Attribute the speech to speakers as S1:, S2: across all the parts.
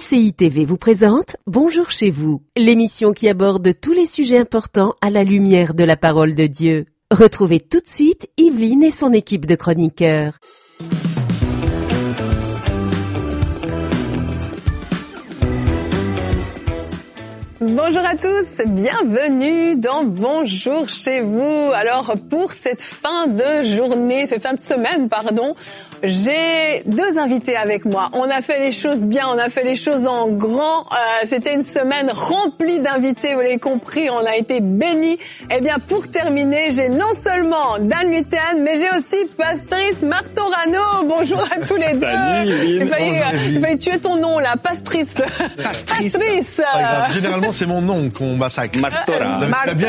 S1: MCI TV vous présente Bonjour chez vous, l'émission qui aborde tous les sujets importants à la lumière de la parole de Dieu. Retrouvez tout de suite Yveline et son équipe de chroniqueurs.
S2: Bonjour à tous, bienvenue dans Bonjour chez vous. Alors pour cette fin de journée, cette fin de semaine, j'ai deux invités avec moi. On a fait les choses bien, on a fait les choses en grand. C'était une semaine remplie d'invités, vous l'avez compris, on a été bénis. Et bien pour terminer, j'ai non seulement Dan Lutan, mais j'ai aussi Pastrice Martorano. Bonjour à tous les deux. J'ai failli tuer ton nom là, Pastrice. Pastrice.
S3: Généralement c'est mon nom qu'on massacre.
S2: Martorano.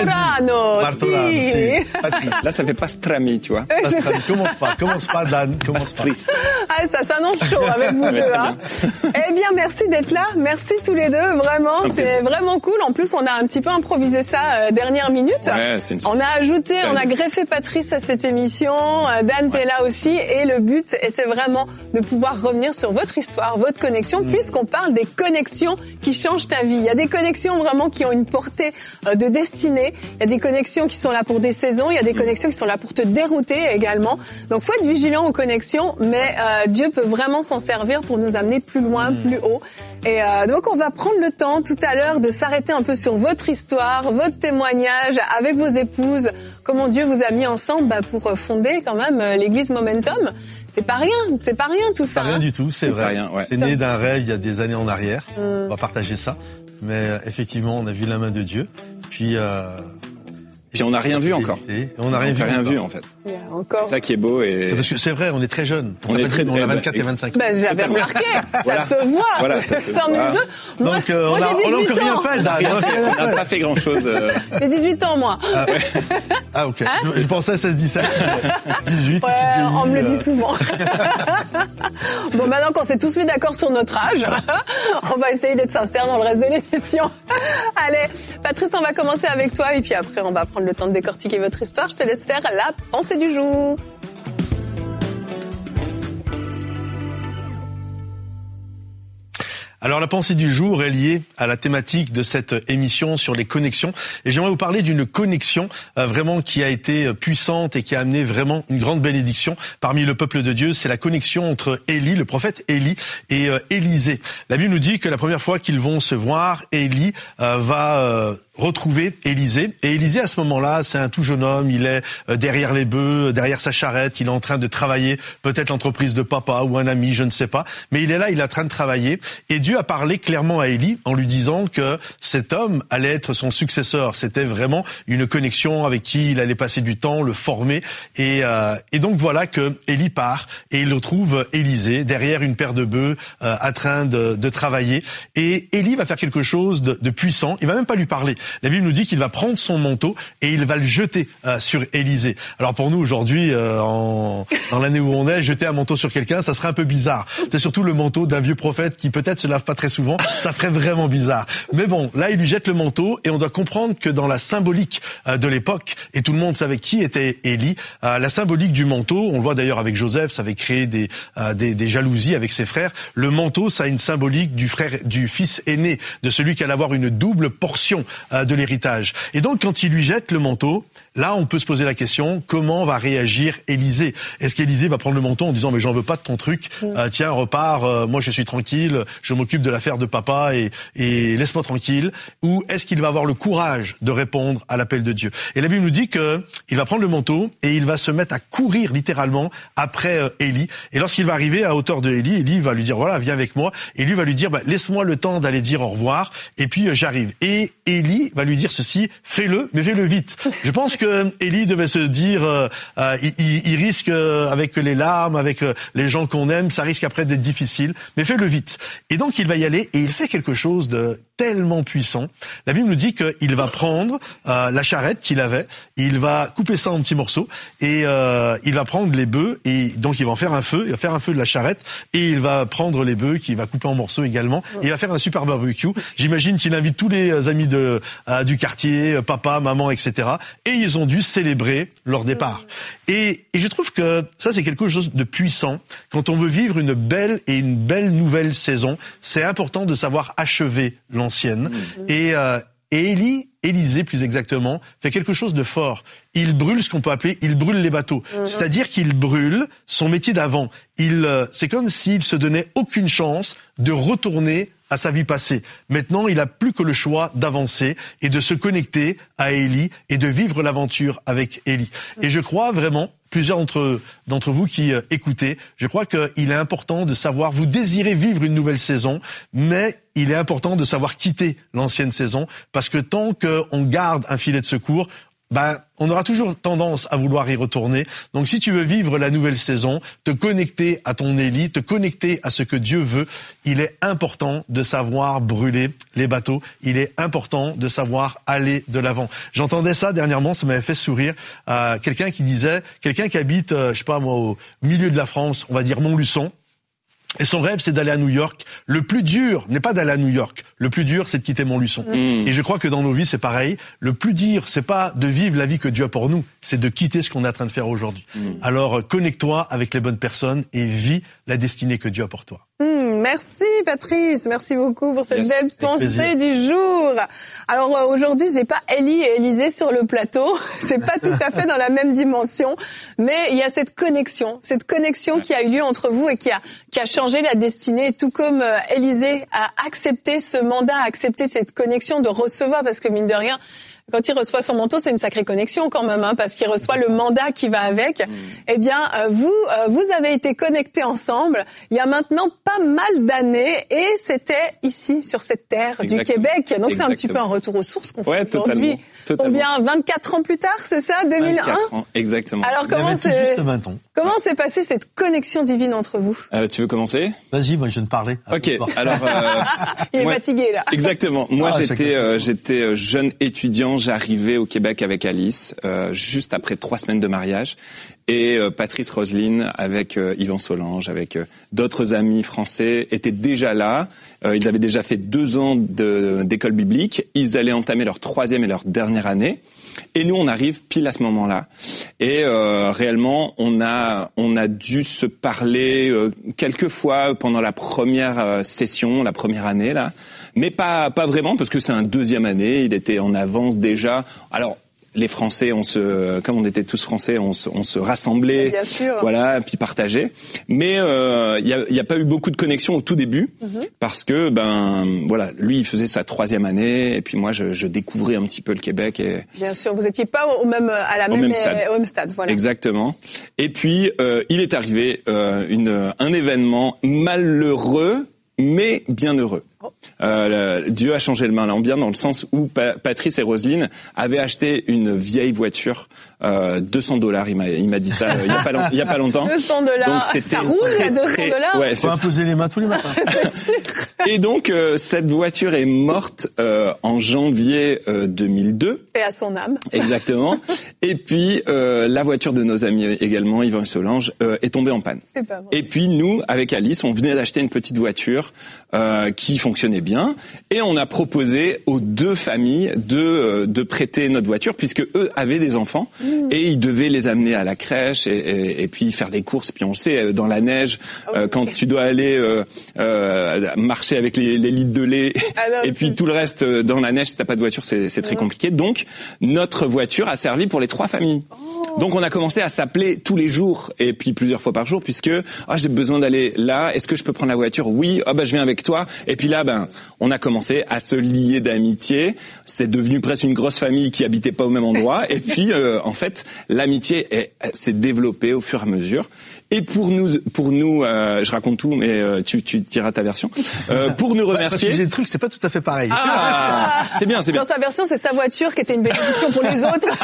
S3: Si.
S4: Là ça fait pastrami, tu vois.
S3: Pastrami. Commence pas Dan, commence pas.
S2: Ah, ça s'annonce chaud avec vous deux. Hein. Eh bien, merci d'être là. Merci tous les deux. Vraiment, c'est vraiment cool. En plus, on a un petit peu improvisé ça dernière minute.
S4: Ouais,
S2: on a ajouté, on a greffé Patrice à cette émission. Dan, t'es là aussi. Et le but était vraiment de pouvoir revenir sur votre histoire, votre connexion, puisqu'on parle des connexions qui changent ta vie. Il y a des connexions vraiment qui ont une portée de destinée. Il y a des connexions qui sont là pour des saisons. Il y a des connexions qui sont là pour te dérouter également. Donc, faut être vigilant aux connexions. Mais Dieu peut vraiment s'en servir pour nous amener plus loin, plus haut. Et donc on va prendre le temps tout à l'heure de s'arrêter un peu sur votre histoire, votre témoignage avec vos épouses, comment Dieu vous a mis ensemble pour fonder quand même l'église Momentum. C'est pas rien tout ça.
S3: C'est pas rien du tout, c'est vrai.
S4: Rien, ouais.
S3: C'est né d'un rêve il y a des années en arrière. On va partager ça. Mais effectivement, on a vu la main de Dieu. Puis
S4: on n'a rien vu encore.
S3: On n'a rien vu
S4: en fait.
S2: Encore.
S4: C'est ça qui est beau et.
S3: C'est parce que c'est vrai, on est très jeunes.
S4: On a
S3: 24 et 25 ans.
S2: Ben, j'avais remarqué. Ça se voit.
S4: Voilà,
S2: ça se voit.
S3: Donc, on a encore rien fait, Dan.
S4: On n'a pas fait grand chose.
S2: J'ai 18 ans, moi.
S3: Ah, ok. Je pensais 16-17. 18.
S2: Ouais, on me le dit souvent. Bon, maintenant qu'on s'est tous mis d'accord sur notre âge, on va essayer d'être sincères dans le reste de l'émission. Allez, Patrice, on va commencer avec toi et puis après, on va prendre le temps de décortiquer votre histoire. Je te laisse faire la pensée du jour.
S3: Alors la pensée du jour est liée à la thématique de cette émission sur les connexions et j'aimerais vous parler d'une connexion vraiment qui a été puissante et qui a amené vraiment une grande bénédiction parmi le peuple de Dieu. C'est la connexion entre Élie, le prophète Élie, et Élisée. La Bible nous dit que la première fois qu'ils vont se voir, Élie va retrouver Élisée. Et Élisée, à ce moment-là, c'est un tout jeune homme, il est derrière les bœufs, derrière sa charrette, il est en train de travailler, peut-être l'entreprise de papa ou un ami, je ne sais pas. Mais il est là, il est en train de travailler. Et Dieu a parlé clairement à Élie en lui disant que cet homme allait être son successeur. C'était vraiment une connexion avec qui il allait passer du temps, le former. Et donc voilà que Élie part et il retrouve Élisée derrière une paire de bœufs en train de travailler. Et Élie va faire quelque chose de puissant. Il va même pas lui parler. La Bible nous dit qu'il va prendre son manteau et il va le jeter sur Élisée. Alors pour nous aujourd'hui, dans l'année où on est, jeter un manteau sur quelqu'un, ça serait un peu bizarre. C'est surtout le manteau d'un vieux prophète qui peut-être se lave pas très souvent. Ça ferait vraiment bizarre. Mais bon, là il lui jette le manteau et on doit comprendre que dans la symbolique de l'époque, et tout le monde savait qui était Élie, la symbolique du manteau, on le voit d'ailleurs avec Joseph, ça avait créé des jalousies avec ses frères. Le manteau, ça a une symbolique du fils aîné, de celui qui allait avoir une double portion de l'héritage. Et donc, quand il lui jette le manteau, là, on peut se poser la question, comment va réagir Élisée? Est-ce qu'Élisée va prendre le manteau en disant, mais j'en veux pas de ton truc, tiens, repars, moi je suis tranquille, je m'occupe de l'affaire de papa et laisse-moi tranquille? Ou est-ce qu'il va avoir le courage de répondre à l'appel de Dieu? Et la Bible nous dit que il va prendre le manteau et il va se mettre à courir littéralement après Élie. Et lorsqu'il va arriver à hauteur de Élie, Élie va lui dire, voilà, viens avec moi. Et lui va lui dire, laisse-moi le temps d'aller dire au revoir et puis j'arrive. Et Élie va lui dire ceci, fais-le, mais fais-le vite. Je pense que Élie devait se dire, il risque avec les larmes, avec les gens qu'on aime, ça risque après d'être difficile, mais fais-le vite. Et donc il va y aller et il fait quelque chose tellement puissant. La Bible nous dit qu'il va prendre la charrette qu'il avait, il va couper ça en petits morceaux et il va prendre les bœufs et donc il va en faire un feu, il va faire un feu de la charrette et il va prendre les bœufs qu'il va couper en morceaux également et il va faire un super barbecue. J'imagine qu'il invite tous les amis du quartier, papa, maman, etc. et ils ont dû célébrer leur départ. Et je trouve que ça c'est quelque chose de puissant. Quand on veut vivre une belle nouvelle saison, c'est important de savoir achever l'ancienne. Et Élisée plus exactement, fait quelque chose de fort. Il brûle ce qu'on peut appeler, il brûle les bateaux. C'est-à-dire qu'il brûle son métier d'avant. C'est comme s'il se donnait aucune chance de retourner à sa vie passée. Maintenant, il a plus que le choix d'avancer et de se connecter à Élie et de vivre l'aventure avec Élie. Et je crois vraiment, plusieurs d'entre vous qui écoutez, je crois qu'il est important de savoir, vous désirez vivre une nouvelle saison, mais il est important de savoir quitter l'ancienne saison, parce que tant qu'on garde un filet de secours, on aura toujours tendance à vouloir y retourner. Donc si tu veux vivre la nouvelle saison, te connecter à ton Élie, te connecter à ce que Dieu veut, il est important de savoir brûler les bateaux. Il est important de savoir aller de l'avant. J'entendais ça dernièrement, ça m'avait fait sourire. Quelqu'un qui habite, au milieu de la France, on va dire Montluçon. Et son rêve, c'est d'aller à New York. Le plus dur n'est pas d'aller à New York. Le plus dur, c'est de quitter Montluçon. Et je crois que dans nos vies, c'est pareil. Le plus dur, c'est pas de vivre la vie que Dieu a pour nous, c'est de quitter ce qu'on est en train de faire aujourd'hui. Alors, connecte-toi avec les bonnes personnes et vis la destinée que Dieu a pour toi.
S2: Merci Patrice, merci beaucoup pour cette belle pensée du jour. Alors aujourd'hui, j'ai pas Élie et Élisée sur le plateau, c'est pas tout à fait dans la même dimension, mais il y a cette connexion qui a eu lieu entre vous et qui a changé la destinée, tout comme Élisée a accepté ce mandat, a accepté cette connexion de recevoir, parce que mine de rien, quand il reçoit son manteau, c'est une sacrée connexion quand même, parce qu'il reçoit le mandat qui va avec. Eh bien, vous avez été connectés ensemble il y a maintenant pas mal d'années, et c'était ici, sur cette terre du Québec. Donc c'est un petit peu un retour aux sources qu'on fait aujourd'hui. Combien, 24 ans plus tard, c'est ça, 2001?
S4: 24 ans, exactement.
S2: Alors comment s'est passée cette connexion divine entre vous?
S4: Tu veux commencer?
S3: Vas-y, moi je viens de parler.
S4: Ok, alors...
S2: il est fatigué là.
S4: Exactement. Moi j'étais jeune étudiant, j'arrivais au Québec avec Alice, juste après 3 semaines de mariage. Et Patrice Roselyne, avec Yvan Solange, avec d'autres amis français, étaient déjà là. Ils avaient déjà fait 2 ans d'école biblique. Ils allaient entamer leur 3e et leur dernière année. Et nous, on arrive pile à ce moment-là. Et réellement, on a dû se parler quelques fois pendant la première session, la première année là, mais pas vraiment, parce que c'était un 2e année. Il était en avance déjà. Alors, les Français, comme on était tous Français, on se rassemblait,
S2: bien sûr.
S4: Voilà, puis partageait. Mais il y a pas eu beaucoup de connexion au tout début, parce que lui il faisait sa 3e année, et puis moi je découvrais un petit peu le Québec. Et
S2: bien sûr, vous étiez pas au même stade, voilà.
S4: Exactement. Et puis il est arrivé un événement malheureux, mais bien heureux. Dieu a changé le malin en bien, dans le sens où Patrice et Roselyne avaient acheté une vieille voiture, $200. Il m'a dit ça il y a pas longtemps.
S2: $200.
S4: Donc
S2: ça roule à $200.
S4: Ouais,
S3: faut imposer les mains tous les matins.
S2: C'est sûr.
S4: Et donc cette voiture est morte en janvier 2002.
S2: Et à son âme.
S4: Exactement. Et puis la voiture de nos amis également, Yvan et Solange, est tombée en panne.
S2: C'est pas vrai.
S4: Et puis nous, avec Alice, on venait d'acheter une petite voiture qui fonctionnait bien, et on a proposé aux 2 familles de prêter notre voiture, puisque eux avaient des enfants et ils devaient les amener à la crèche et puis faire des courses. Puis on sait, dans la neige, quand tu dois aller marcher avec les litres de lait et puis tout le reste dans la neige, si t'as pas de voiture, c'est très compliqué. Donc notre voiture a servi pour les 3 familles. Donc on a commencé à s'appeler tous les jours, et puis plusieurs fois par jour, puisque j'ai besoin d'aller là, est-ce que je peux prendre la voiture? Oui, je viens avec toi. Et puis là, on a commencé à se lier d'amitié. C'est devenu presque une grosse famille qui habitait pas au même endroit. Et puis en fait, l'amitié s'est développée au fur et à mesure. Et pour nous, je raconte tout, mais tu diras ta version. Pour nous remercier.
S3: Parce que j'ai le truc, c'est pas tout à fait pareil.
S4: C'est bien.
S2: Dans sa version, c'est sa voiture qui était une bénédiction pour les autres.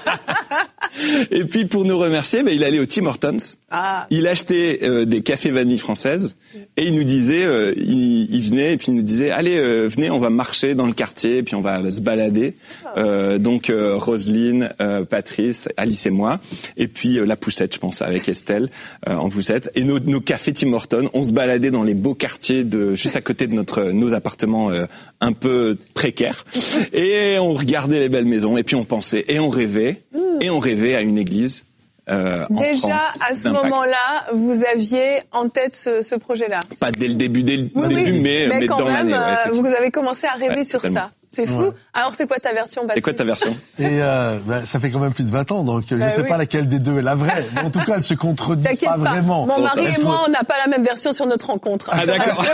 S4: Et puis pour nous remercier, il allait au Tim Hortons. Il achetait des cafés vanille françaises et il nous disait, il venait et puis il nous disait, allez, venez, on va marcher dans le quartier et puis on va se balader. Donc Roselyne, Patrice, Alice et moi, et puis la poussette, je pense, avec Estelle en poussette. Et nos cafés Tim Hortons, on se baladait dans les beaux quartiers juste à côté de nos appartements un peu précaires. Et on regardait les belles maisons et puis on pensait et on rêvait à une église.
S2: Déjà, à ce moment-là, vous aviez en tête ce projet-là.
S4: Pas dès le début, mais
S2: quand
S4: dans
S2: même,
S4: l'année. Ouais,
S2: vous avez commencé à rêver sur
S4: tellement.
S2: ça. C'est fou. Ouais. Alors, c'est quoi ta version, Patrice ?
S4: C'est quoi ta version ?
S3: Et ça fait quand même plus de 20 ans, donc je sais pas laquelle des deux est la vraie. Mais en tout cas, elles se contredisent pas vraiment.
S2: Mon mari et moi, on n'a pas la même version sur notre rencontre.
S4: Ah d'accord.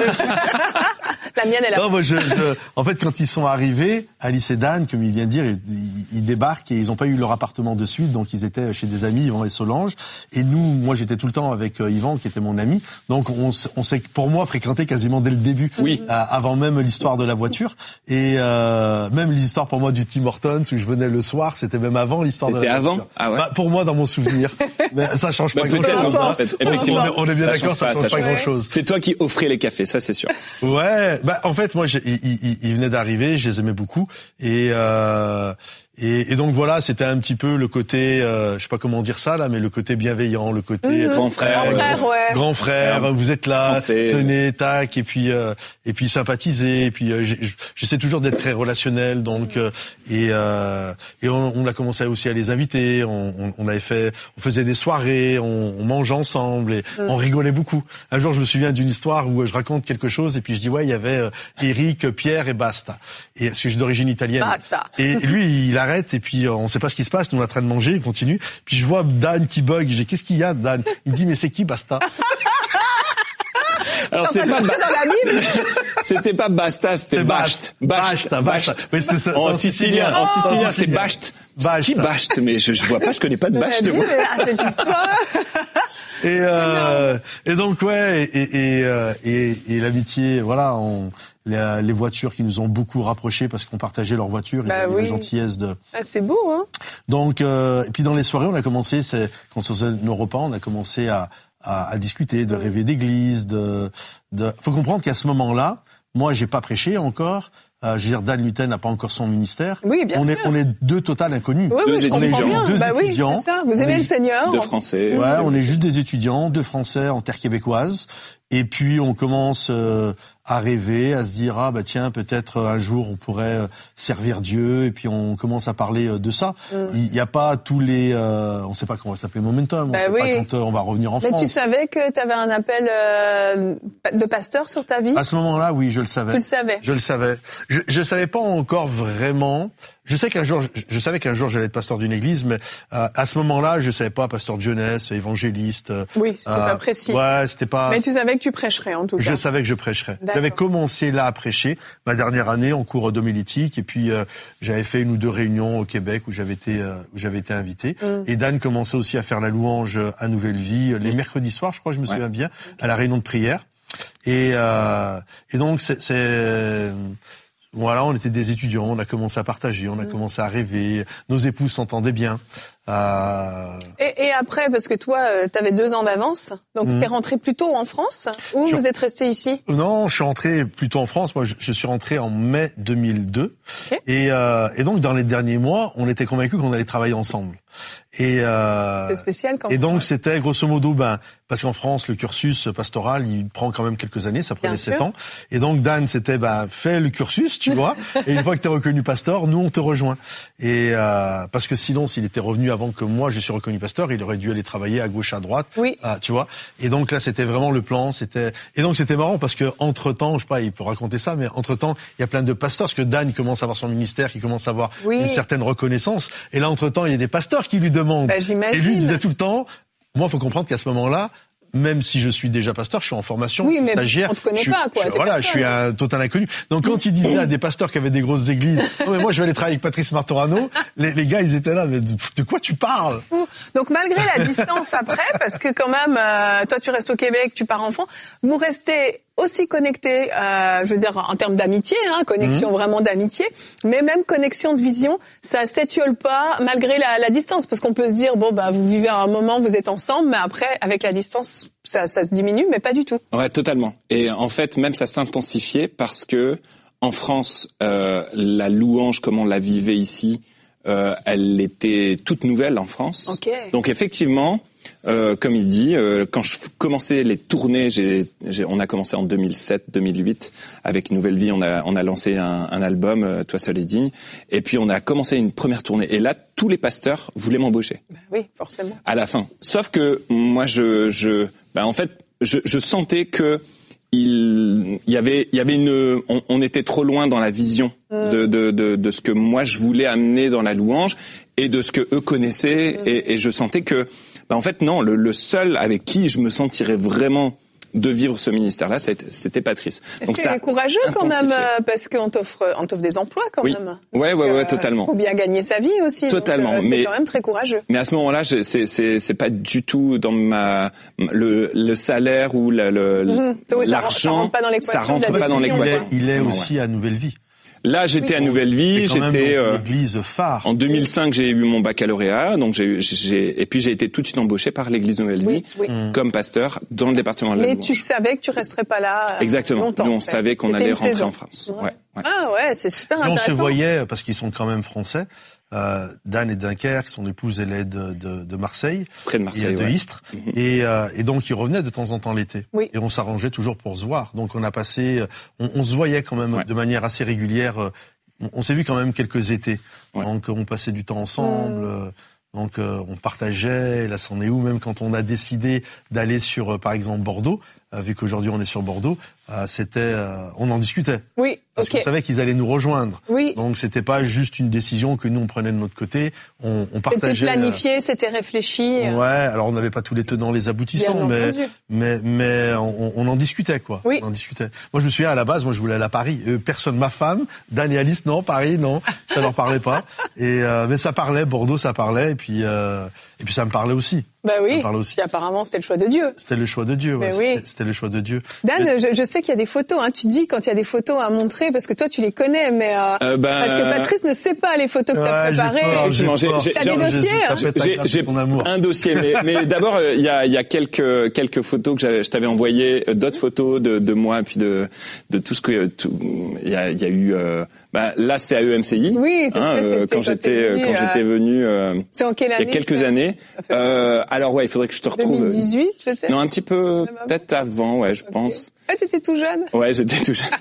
S2: La mienne est là.
S3: Non, moi, en fait, quand ils sont arrivés, Alice et Dan, comme il vient de dire, ils débarquent et ils n'ont pas eu leur appartement de suite, donc ils étaient chez des amis, Yvan et Solange. Et nous, moi, j'étais tout le temps avec Yvan, qui était mon ami. Donc, on s'est, pour moi, fréquenté quasiment dès le début, avant même l'histoire de la voiture. Et même l'histoire pour moi du Tim Hortons où je venais le soir, c'était même avant l'histoire de la voiture.
S4: C'était avant ? Ah ouais.
S3: Pour moi, dans mon souvenir. Mais ça change pas grand-chose.
S4: En fait.
S3: On est bien d'accord, ça change pas grand-chose.
S4: C'est toi qui offrais les cafés, ça c'est sûr.
S3: Ouais. En fait, moi, ils venaient d'arriver, je les aimais beaucoup, et donc voilà, c'était un petit peu le côté, je sais pas comment dire ça là, mais le côté bienveillant, le côté
S4: grand frère,
S3: vous êtes là,
S4: Français.
S3: tenez, tac, et puis sympathiser, et puis j'essaie toujours d'être très relationnel, donc et on a commencé aussi à les inviter, on faisait des soirées, on mangeait ensemble et on rigolait beaucoup. Un jour, je me souviens d'une histoire où je raconte quelque chose et puis je dis il y avait Eric, Pierre et Basta, et parce que je suis d'origine italienne.
S2: Basta.
S3: Et lui, il arrête et puis on sait pas ce qui se passe, nous on est en train de manger, il continue. Puis je vois Dan qui bug, je dis qu'est-ce qu'il y a Dan ? Il me dit mais c'est qui Basta ?
S4: Alors c'est pas
S2: dans la Bible.
S4: C'était pas Basta, c'était Basht.
S3: Basta. Mais c'est ça,
S4: en sicilien, c'était Basht. Qui Basht ? Mais je vois pas, je connais pas de Basht.
S2: Cette histoire.
S3: Et donc et l'amitié, voilà, les voitures qui nous ont beaucoup rapprochés parce qu'on partageait leurs voitures, ils avaient la gentillesse de.
S2: Ah, c'est beau, hein.
S3: Donc et puis dans les soirées, on a commencé, quand on faisait nos repas, on a commencé à discuter, de rêver d'église, faut comprendre qu'à ce moment-là, moi j'ai pas prêché encore. Je veux dire, Dan Lutten n'a pas encore son ministère.
S2: Oui, bien sûr.
S3: On est deux total inconnus.
S2: Oui, je comprends bien.
S3: Deux étudiants.
S2: Oui, c'est ça. Vous aimez le Seigneur.
S4: Deux Français.
S3: Ouais, on est juste des étudiants, deux Français en terre québécoise. Et puis on commence à rêver, à se dire tiens, peut-être un jour on pourrait servir Dieu. Et puis on commence à parler de ça. Il y a pas tous les, on sait pas comment ça s'appelle Momentum, on sait pas quand on va revenir en France.
S2: Mais tu savais que tu avais un appel de pasteur sur ta vie ?
S3: À ce moment-là, oui, je le savais.
S2: Tu le savais ?
S3: Je le savais. Je savais pas encore vraiment. Je savais qu'un jour j'allais être pasteur d'une église, mais à ce moment-là, je savais pas pasteur de jeunesse, évangéliste.
S2: Oui, c'était pas précis.
S3: Ouais, c'était pas.
S2: Mais tu savais que tu prêcherais en tout cas.
S3: Je savais que je prêcherais. J'avais commencé là à prêcher ma dernière année en cours d'homilétique, et puis j'avais fait une ou deux réunions au Québec où j'avais été invité. Et Dan commençait aussi à faire la louange à Nouvelle Vie les mercredis soirs, je crois, je me souviens bien, à la réunion de prière. Et donc voilà, on était des étudiants, on a commencé à partager, on a commencé à rêver, nos épouses s'entendaient bien.
S2: Et après, parce que toi, t'avais 2 ans d'avance, donc t'es rentré plus tôt en France, ou vous êtes resté ici ?
S3: Non, je suis rentré plutôt en France. Moi, je suis rentré en mai 2002. Okay. Et donc, dans les derniers mois, on était convaincus qu'on allait travailler ensemble.
S2: C'est spécial quand même.
S3: Et donc, c'était grosso modo, parce qu'en France, le cursus pastoral, il prend quand même quelques années, ça prenait 7 ans. Et donc, Dan, c'était, fais le cursus, tu vois. Et une fois que t'es reconnu pasteur, nous, on te rejoint. Et, parce que sinon, s'il était revenu avant que moi, je suis reconnu pasteur, il aurait dû aller travailler à gauche, à droite.
S2: Oui.
S3: Tu vois. Et donc là, c'était vraiment le plan, et donc c'était marrant parce que entre-temps, je sais pas, il peut raconter ça, mais entre-temps, il y a plein de pasteurs, parce que Dan, il commence à avoir son ministère, qui commence à avoir une certaine reconnaissance. Et là, entre-temps, il y a des pasteurs qui lui demandent.
S2: J'imagine.
S3: Et lui, il disait tout le temps, moi, faut comprendre qu'à ce moment-là, même si je suis déjà pasteur, je suis en formation,
S2: oui,
S3: je suis
S2: mais
S3: stagiaire.
S2: On te connaît pas, quoi.
S3: Je suis un total inconnu. Donc quand il disait à des pasteurs qui avaient des grosses églises, non mais moi je vais aller travailler avec Patrice Martorano, les gars ils étaient là, mais de quoi tu parles?
S2: Donc malgré la distance après, parce que quand même, toi tu restes au Québec, tu pars en France, vous restez aussi connectés, je veux dire en termes d'amitié, connexion vraiment d'amitié, mais même connexion de vision, ça s'étiole pas malgré la distance, parce qu'on peut se dire bon bah vous vivez à un moment, vous êtes ensemble, mais après avec la distance ça se diminue, mais pas du tout.
S4: Ouais, totalement. Et en fait même ça s'intensifiait parce que en France la louange comme on la vivait ici, elle était toute nouvelle en France.
S2: Okay.
S4: Donc effectivement, comme il dit, quand je commençais les tournées, on a commencé en 2007-2008 avec Nouvelle Vie, on a lancé un album, Toi seul est digne, et puis on a commencé une première tournée. Et là, tous les pasteurs voulaient m'embaucher.
S2: Oui, forcément.
S4: À la fin. Sauf que moi, en fait, je sentais que il y avait on était trop loin dans la vision de ce que moi je voulais amener dans la louange et de ce que eux connaissaient et je sentais que en fait non, le seul avec qui je me sentirais vraiment de vivre ce ministère-là, c'était Patrice.
S2: Donc c'est courageux quand même, parce qu'on t'offre des emplois quand même.
S4: Ouais, totalement.
S2: Faut bien gagner sa vie aussi.
S4: Totalement.
S2: Donc, c'est quand même très courageux.
S4: Mais à ce moment-là, c'est pas du tout dans le salaire ou l'argent.
S2: Ça rentre pas dans l'équation.
S4: Ça rentre pas dans l'équation.
S3: Il est aussi à Nouvelle Vie.
S4: Là, j'étais à Nouvelle Vie, j'étais
S3: dans une église phare.
S4: En 2005, j'ai eu mon baccalauréat, donc et puis j'ai été tout de suite embauché par l'église Nouvelle Vie comme pasteur dans le département de la louange.
S2: Mais tu savais que tu resterais pas là
S4: exactement.
S2: longtemps.
S4: Nous, on savait qu'on allait rentrer en France. Ouais.
S2: Ah ouais, c'est super intéressant.
S3: On se voyait parce qu'ils sont quand même français. Dan et Dunkerque, son épouse elle est de Marseille,
S4: près de Marseille,
S3: de Istres, et donc ils revenaient de temps en temps l'été, et on s'arrangeait toujours pour se voir. Donc on a passé, on se voyait quand même de manière assez régulière. On s'est vu quand même quelques étés, donc on passait du temps ensemble. Donc on partageait, là c'en est où, même quand on a décidé d'aller sur par exemple Bordeaux, vu qu'aujourd'hui on est sur Bordeaux, on en discutait.
S2: Oui,
S3: parce qu'on savait qu'ils allaient nous rejoindre.
S2: Oui.
S3: Donc c'était pas juste une décision que nous on prenait de notre côté, on partageait.
S2: C'était planifié, c'était réfléchi.
S3: Ouais, alors on n'avait pas tous les tenants, les aboutissants, mais on en discutait quoi.
S2: Oui.
S3: On en discutait. Moi je me souviens à la base, moi je voulais aller à Paris. Personne, ma femme, Dan et Alice, non, Paris, non, ça leur parlait pas. Et mais ça parlait, Bordeaux, ça parlait, et puis ça me parlait aussi.
S2: Bah oui.
S3: Ça me parlait aussi.
S2: Et apparemment c'était le choix de Dieu.
S3: C'était le choix de Dieu. Ouais. C'était le choix de Dieu.
S2: Dan, je sais qu'il y a des photos. Tu dis quand il y a des photos à montrer parce que toi tu les connais, mais parce que Patrice ne sait pas les photos que t'as préparées. T'as des dossiers.
S4: J'ai un dossier, mais d'abord il y a quelques photos que je t'avais envoyées, d'autres photos de moi, puis de tout ce que il y a eu. Là c'est à EMCI.
S2: Oui,
S4: quand j'étais venu.
S2: C'est en quelle année?
S4: Il y a quelques années. Alors il faudrait que je te retrouve.
S2: 2018 peut-être.
S4: Non, un petit peu peut-être avant, je pense.
S2: Ah, t'étais tout jeune.
S4: Ouais, j'étais tout jeune.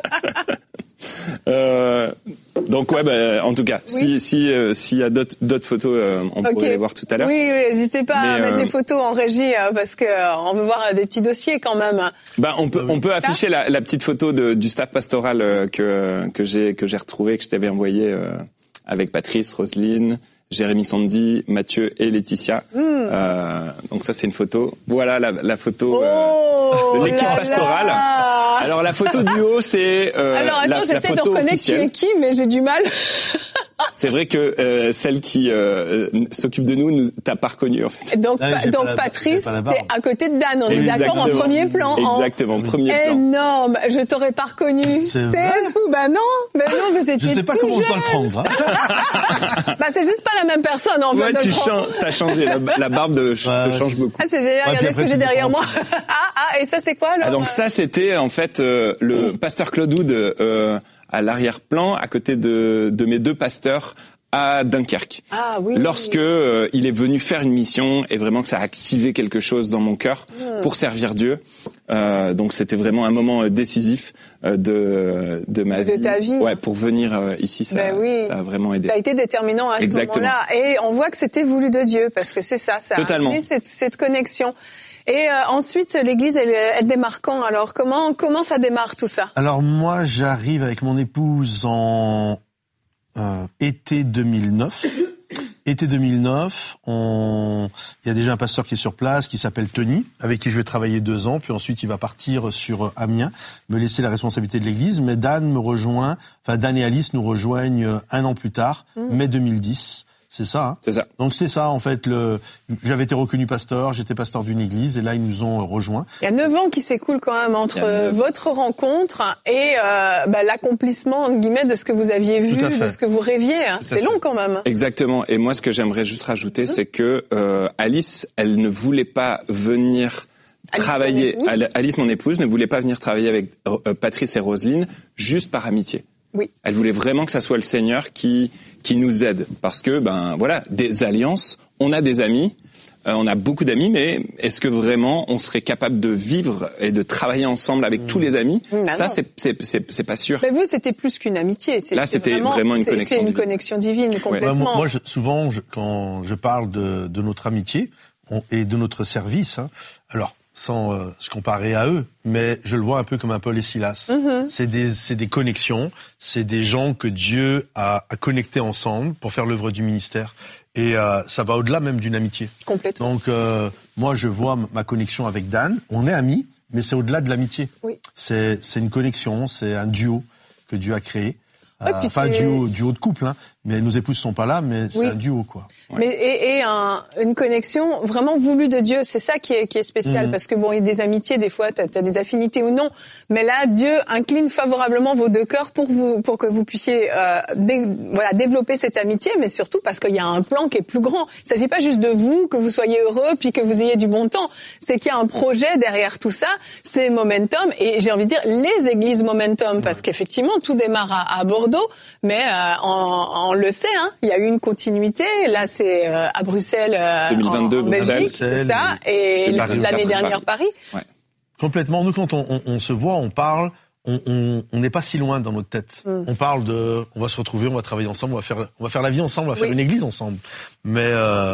S4: Donc en tout cas, s'il y a d'autres photos, on pourrait les voir tout à l'heure.
S2: Oui, n'hésitez pas à mettre les photos en régie parce que on veut voir des petits dossiers quand même.
S4: On peut afficher la petite photo du staff pastoral que j'ai retrouvé, que je t'avais envoyé avec Patrice, Roselyne, Jérémy, Sandy, Mathieu et Laetitia. Donc ça c'est une photo. Voilà la photo de l'équipe pastorale. Alors la photo du haut c'est
S2: alors attends, j'essaie de reconnaître qui est qui, mais j'ai du mal.
S4: C'est vrai que celle qui s'occupe de nous t'a pas reconnu en fait.
S2: Donc Patrice, t'es à côté de Dan, on est d'accord, en premier plan.
S4: Exactement, premier plan.
S2: Énorme, je t'aurais pas reconnu. C'est fou. Non, mais vous étiez.
S3: Je sais pas comment on doit le prendre.
S2: C'est juste pas la même personne en fait.
S4: Ouais, t'as changé la barbe te change beaucoup.
S2: Ah, c'est génial, regardez ce que j'ai derrière moi. Et ça c'est quoi alors?
S4: Donc ça c'était en fait le pasteur Claude Wood à l'arrière-plan, à côté de mes deux pasteurs à Dunkerque.
S2: Ah oui.
S4: Lorsque il est venu faire une mission et vraiment que ça a activé quelque chose dans mon cœur pour servir Dieu. Donc c'était vraiment un moment décisif de ma vie.
S2: De ta vie.
S4: Ouais, pour venir ici, ça a vraiment aidé.
S2: Ça a été déterminant à ce moment-là. Et on voit que c'était voulu de Dieu parce que c'est ça a amené cette connexion. Et ensuite, l'église, elle démarre quand alors? Comment ça démarre tout ça?
S3: Alors moi, j'arrive avec mon épouse en été 2009 été 2009, il y a déjà un pasteur qui est sur place, qui s'appelle Tony, avec qui je vais travailler 2 ans, puis ensuite il va partir sur Amiens, me laisser la responsabilité de l'église, mais Dan et Alice nous rejoignent 1 an plus tard, mai 2010. C'est ça, hein?
S4: C'est ça.
S3: Donc c'était ça, en fait. J'avais été reconnu pasteur, j'étais pasteur d'une église, et là ils nous ont rejoints.
S2: Il y a 9 ans qui s'écoulent quand même entre votre rencontre et l'accomplissement entre guillemets de ce que vous aviez vu, de ce que vous rêviez. C'est long quand même.
S4: Exactement. Et moi, ce que j'aimerais juste rajouter, c'est que Alice, elle ne voulait pas venir travailler. Alice, mon épouse, ne voulait pas venir travailler avec Patrice et Roselyne juste par amitié.
S2: Oui.
S4: Elle voulait vraiment que ça soit le Seigneur qui nous aide, parce que voilà, des alliances, on a des amis, on a beaucoup d'amis, mais est-ce que vraiment on serait capable de vivre et de travailler ensemble avec tous les amis? Ça, c'est pas sûr.
S2: Mais vous, c'était plus qu'une amitié.
S4: Là, c'était vraiment une connexion.
S2: C'est une connexion divine complètement.
S3: Moi, souvent, quand je parle de notre amitié et de notre service, alors sans se comparer à eux, mais je le vois un peu comme un Paul et Silas. C'est des connexions, c'est des gens que Dieu a connectés ensemble pour faire l'œuvre du ministère. Et ça va au-delà même d'une amitié.
S2: Complètement.
S3: Donc moi, je vois ma connexion avec Dan. On est amis, mais c'est au-delà de l'amitié. Oui. C'est une connexion, c'est un duo que Dieu a créé. Pas un duo de couple, mais nos épouses sont pas là, mais c'est un duo, quoi.
S2: Ouais. Mais une connexion vraiment voulue de Dieu, c'est ça qui est spécial, parce que bon, il y a des amitiés, des fois, t'as des affinités ou non, mais là, Dieu incline favorablement vos 2 cœurs pour que vous puissiez développer cette amitié, mais surtout parce qu'il y a un plan qui est plus grand. Il s'agit pas juste de vous, que vous soyez heureux, puis que vous ayez du bon temps. C'est qu'il y a un projet derrière tout ça. C'est Momentum, et j'ai envie de dire les églises Momentum, parce qu'effectivement, tout démarre à Bordeaux, mais on le sait, il y a eu une continuité. Là, c'est à Bruxelles,
S4: 2022,
S2: en Belgique, c'est ça, et l'année dernière Paris.
S3: Ouais. Complètement. Nous, quand on se voit, on parle, on n'est pas si loin dans notre tête. On parle on va se retrouver, on va travailler ensemble, on va faire la vie ensemble, on va faire une église ensemble. Mais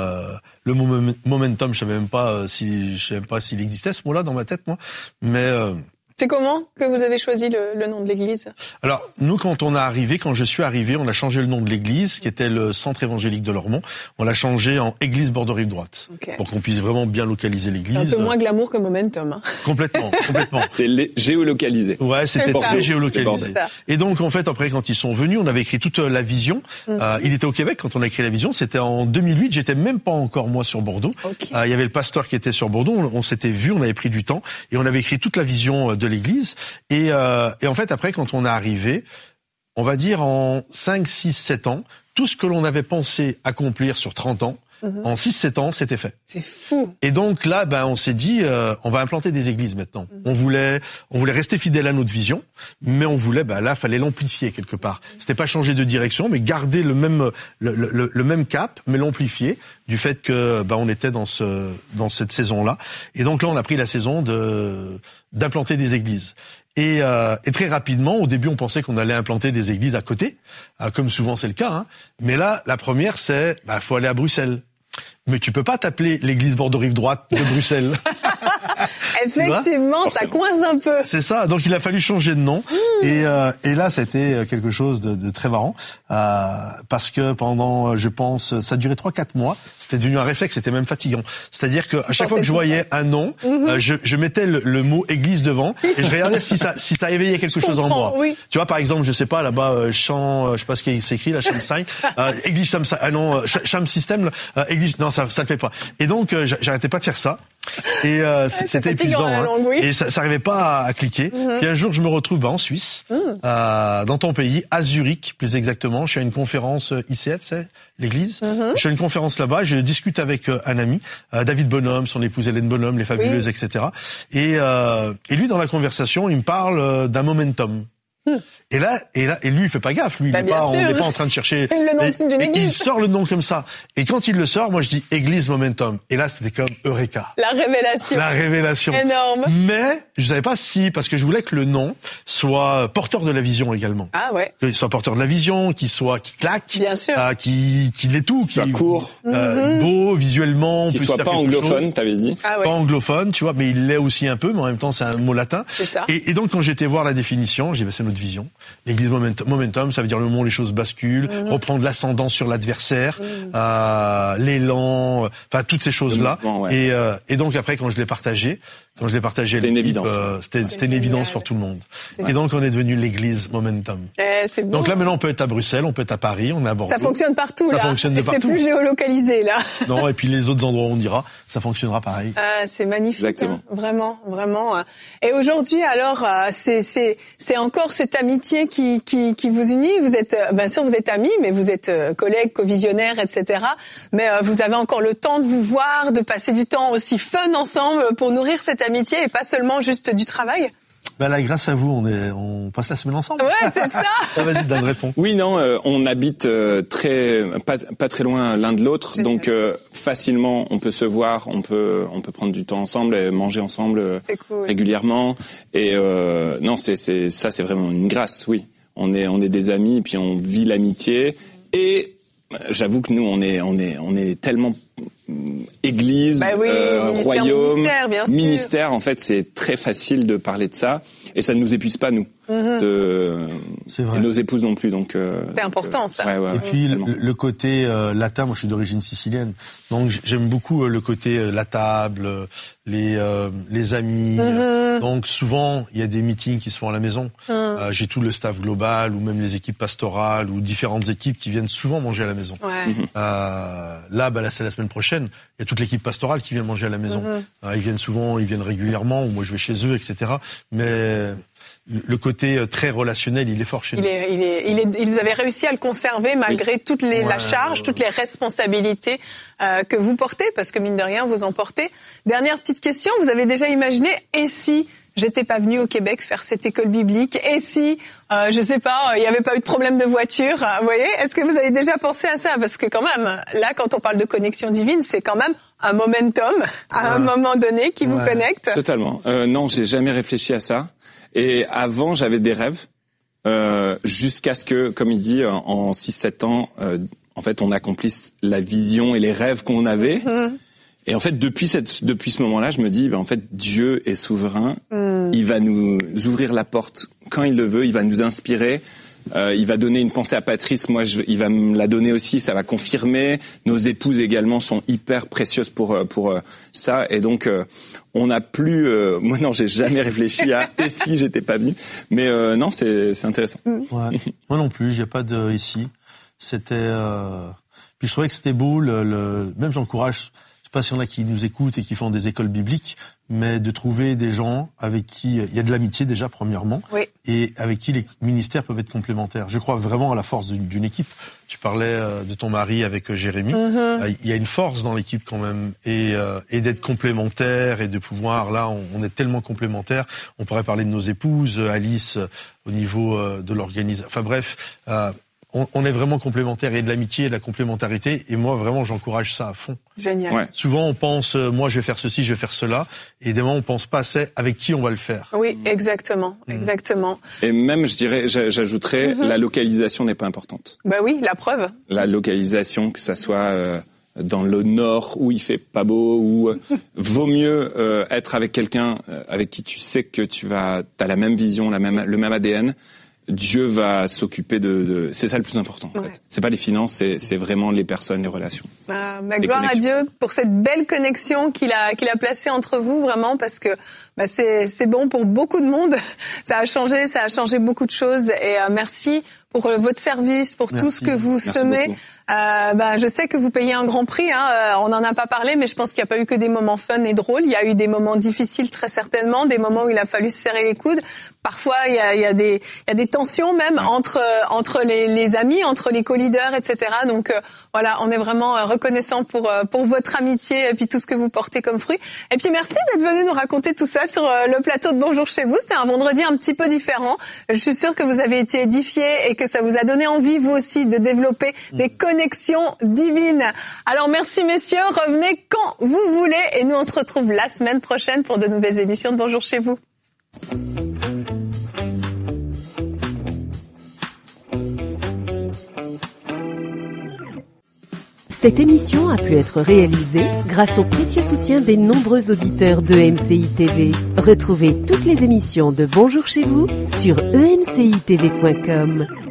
S3: le mot momentum, je savais même pas s'il existait ce mot-là dans ma tête, moi. Mais
S2: c'est comment que vous avez choisi le nom de l'église?
S3: Alors, nous, quand je suis arrivé, on a changé le nom de l'église, qui était le Centre évangélique de Lormont. On l'a changé en Église Bordeaux-Rive-Droite. Okay. Pour qu'on puisse vraiment bien localiser l'église.
S2: C'est un peu moins glamour que Momentum.
S3: Complètement.
S4: C'est géolocalisé.
S3: Ouais, c'était très géolocalisé. Et donc, en fait, après, quand ils sont venus, on avait écrit toute la vision. Il était au Québec quand on a écrit la vision. C'était en 2008. J'étais même pas encore, moi, sur Bordeaux. Okay. Il y avait le pasteur qui était sur Bordeaux. On s'était vu, on avait pris du temps. Et on avait écrit toute la vision de l'église. Et en fait, après, quand on est arrivé, on va dire en 5, 6, 7 ans, tout ce que l'on avait pensé accomplir sur 30 ans, en 6, 7 ans, c'était fait.
S2: C'est fou.
S3: Et donc là, on s'est dit, on va implanter des églises maintenant. On voulait rester fidèle à notre vision, mais on voulait, là, fallait l'amplifier quelque part. C'était pas changer de direction, mais garder le même cap, mais l'amplifier du fait que, on était dans cette saison-là. Et donc là, on a pris la saison d'implanter des églises. Et très rapidement, au début, on pensait qu'on allait implanter des églises à côté, comme souvent c'est le cas. Mais là, la première, c'est, faut aller à Bruxelles. Mais tu peux pas t'appeler l'église Bordeaux-Rive-Droite de Bruxelles.
S2: Effectivement, ça coince un peu.
S3: C'est ça. Donc il a fallu changer de nom. Et là, c'était quelque chose de très marrant parce que pendant, je pense, ça durait 3-4 mois. C'était devenu un réflexe. C'était même fatigant. C'est-à-dire que à chaque fois que je voyais un nom, je mettais le mot église devant et je regardais si ça éveillait quelque chose en moi. Oui. Tu vois, par exemple, je sais pas là-bas, Champ, je sais pas ce qui s'écrit, la Chamsai, église Chamsai, Cham System, église, non, ça le fait pas. Et donc, j'arrêtais pas de faire ça. Et c'était épuisant, et ça n'arrivait pas à cliquer. Puis un jour, je me retrouve en Suisse, dans ton pays, à Zurich, plus exactement. Je suis à une conférence ICF, c'est l'église. Je suis à une conférence là-bas. Je discute avec un ami, David Bonhomme, son épouse Hélène Bonhomme, les Fabuleuses, etc. Et lui, dans la conversation, il me parle d'un momentum. Et lui, il fait pas gaffe. Lui, on n'est pas en train de chercher.
S2: Le nom d'une église.
S3: Il sort le nom comme ça. Et quand il le sort, moi, je dis Église Momentum. Et là, c'était comme Eureka.
S2: La révélation.
S3: La révélation.
S2: Énorme.
S3: Mais, je savais pas si, parce que je voulais que le nom soit porteur de la vision également.
S2: Ah ouais.
S3: Qu'il soit porteur de la vision, qu'il claque.
S2: Bien sûr.
S3: Qu'il ait tout.
S4: Qu'il soit court.
S3: Beau, visuellement.
S4: Qu'il soit pas anglophone, t'avais dit.
S2: Ah ouais.
S3: Pas anglophone, tu vois, mais il l'est aussi un peu, mais en même temps, c'est un mot latin.
S2: C'est ça.
S3: Et donc, quand j'étais voir la définition, j'ai dit, c'est notre notre vision. L'église momentum, ça veut dire le moment où les choses basculent, reprendre l'ascendant sur l'adversaire, l'élan, enfin toutes ces choses-là. Et donc après, quand je l'ai partagé
S4: c'était une évidence.
S3: C'était une évidence pour tout le monde. Et donc on est devenu l'église momentum.
S2: C'est
S3: donc là maintenant on peut être à Bruxelles, on peut être à Paris, on est à Bordeaux.
S2: Ça fonctionne partout là.
S3: Ça fonctionne de partout.
S2: C'est plus géolocalisé là.
S3: Non, et puis les autres endroits où on ira, ça fonctionnera pareil.
S2: C'est magnifique.
S4: Exactement.
S2: Vraiment. Et aujourd'hui alors c'est encore cette amitié qui vous unit. Vous êtes bien sûr vous êtes amis, mais vous êtes collègues, co-visionnaires, etc. Mais vous avez encore le temps de vous voir, de passer du temps aussi fun ensemble pour nourrir cette amitié et pas seulement juste du travail.
S3: Ben là, grâce à vous, on passe la semaine ensemble.
S2: Ouais, c'est ça.
S3: Vas-y, Dan, réponds.
S4: Oui, non, on habite pas très loin l'un de l'autre, donc facilement on peut se voir, on peut prendre du temps ensemble, et manger ensemble régulièrement. Et non, c'est vraiment une grâce. Oui, on est des amis, et puis on vit l'amitié. Et j'avoue que nous, on est tellement Église, royaume, ministère, en fait, c'est très facile de parler de ça et ça ne nous épuise pas, nous.
S3: C'est vrai.
S4: Et nos épouses non plus, donc.
S2: C'est important, ça.
S3: Et puis le côté latin, moi je suis d'origine sicilienne, donc j'aime beaucoup le côté la table, les amis. Donc souvent il y a des meetings qui se font à la maison. J'ai tout le staff global ou même les équipes pastorales ou différentes équipes qui viennent souvent manger à la maison. Là, c'est la semaine prochaine. Il y a toute l'équipe pastorale qui vient manger à la maison. Ils viennent souvent, ils viennent régulièrement, ou moi je vais chez eux, etc. Mais le côté très relationnel, il est fort chez nous.
S2: Vous avez réussi à le conserver malgré la charge, toutes les responsabilités que vous portez, parce que mine de rien, vous en portez. Dernière petite question, vous avez déjà imaginé, et si j'étais pas venue au Québec faire cette école biblique, et si, je sais pas, il n'y avait pas eu de problème de voiture, vous voyez, est-ce que vous avez déjà pensé à ça? Parce que quand même, là, quand on parle de connexion divine, c'est quand même un momentum, à un moment donné, qui vous connecte.
S4: Totalement. Non, j'ai jamais réfléchi à ça. Et avant, j'avais des rêves, jusqu'à ce que, comme il dit, en 6-7 ans, en fait, on accomplisse la vision et les rêves qu'on avait. Et en fait, depuis ce moment-là, je me dis, en fait, Dieu est souverain. Il va nous ouvrir la porte quand il le veut. Il va nous inspirer. Il va donner une pensée à Patrice. Moi, il va me la donner aussi. Ça va confirmer. Nos épouses également sont hyper précieuses pour ça. Et donc, on n'a plus. Moi, non, j'ai jamais réfléchi à et si j'étais pas venu. Mais non, c'est intéressant.
S3: Moi non plus. Il n'y a pas de ici. C'était. Puis je trouvais que c'était beau. Même j'encourage. Je sais pas s'il y en a qui nous écoutent et qui font des écoles bibliques, mais de trouver des gens avec qui il y a de l'amitié déjà premièrement, et avec qui les ministères peuvent être complémentaires. Je crois vraiment à la force d'une équipe. Tu parlais de ton mari avec Jérémy. Il y a une force dans l'équipe quand même, et d'être complémentaires et de pouvoir. Là, on est tellement complémentaires. On pourrait parler de nos épouses, Alice au niveau de l'organisation. Enfin bref. On est vraiment complémentaires, et de l'amitié et de la complémentarité, et moi vraiment j'encourage ça à fond.
S2: Génial.
S4: Ouais.
S3: Souvent on pense moi je vais faire ceci, je vais faire cela, et des moments on pense pas assez avec qui on va le faire.
S2: Oui, exactement.
S4: Et même j'ajouterais la localisation n'est pas importante.
S2: Bah oui, la preuve.
S4: La localisation, que ça soit dans le nord où il fait pas beau, ou vaut mieux être avec quelqu'un avec qui tu sais que t'as la même vision, le même ADN. Dieu va s'occuper de c'est ça le plus important en fait. C'est pas les finances, c'est vraiment les personnes, les relations.
S2: Gloire à Dieu pour cette belle connexion qu'il a placée entre vous vraiment, parce que c'est bon pour beaucoup de monde. Ça a changé beaucoup de choses, et merci pour votre service, pour tout ce que vous semez. Je sais que vous payez un grand prix, on n'en a pas parlé, mais je pense qu'il n'y a pas eu que des moments fun et drôles. Il y a eu des moments difficiles, très certainement, des moments où il a fallu se serrer les coudes. Parfois, il y a des tensions même entre les amis, entre les co-leaders, etc. Donc voilà, on est vraiment reconnaissant pour votre amitié et puis tout ce que vous portez comme fruit. Et puis merci d'être venu nous raconter tout ça sur le plateau de Bonjour chez vous. C'était un vendredi un petit peu différent. Je suis sûre que vous avez été édifiés et que ça vous a donné envie, vous aussi, de développer des connexions divines. Alors merci messieurs, revenez quand vous voulez, et nous on se retrouve la semaine prochaine pour de nouvelles émissions de Bonjour chez vous.
S1: Cette émission a pu être réalisée grâce au précieux soutien des nombreux auditeurs de MCI TV. Retrouvez toutes les émissions de Bonjour chez vous sur emcitv.com.